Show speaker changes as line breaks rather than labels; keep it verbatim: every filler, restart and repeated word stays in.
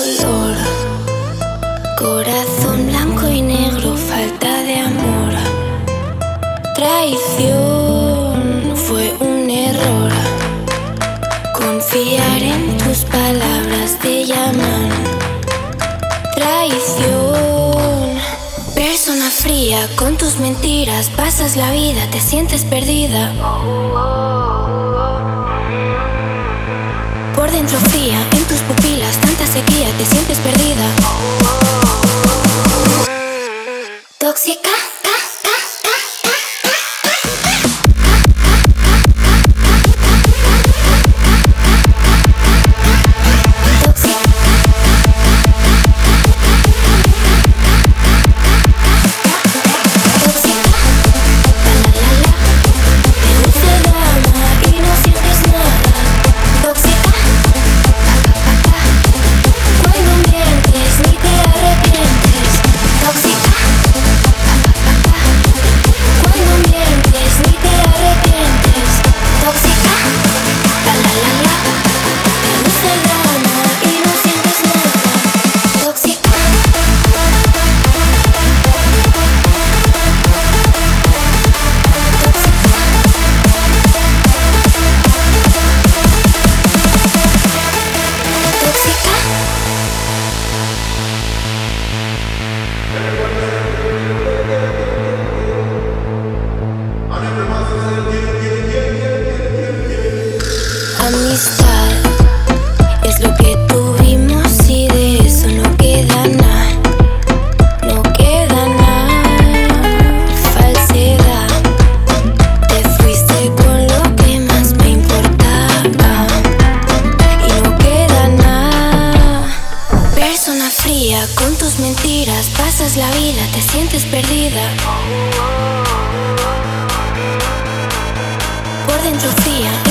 dolor. Corazón blanco y negro, falta de amor. Traición fue un error. Confiar en tus palabras te llaman traición. Persona fría, con tus mentiras pasas la vida, te sientes perdida. Por dentro fría, en tus pupilas tanta sequía, te sientes perdida. Tóxica. Amistad es lo que tuvimos y de eso no queda nada, no queda nada. Falsedad, te fuiste con lo que más me importaba y no queda nada. Persona fría, con tus mentiras pasas la vida, te sientes perdida. Por dentro fría,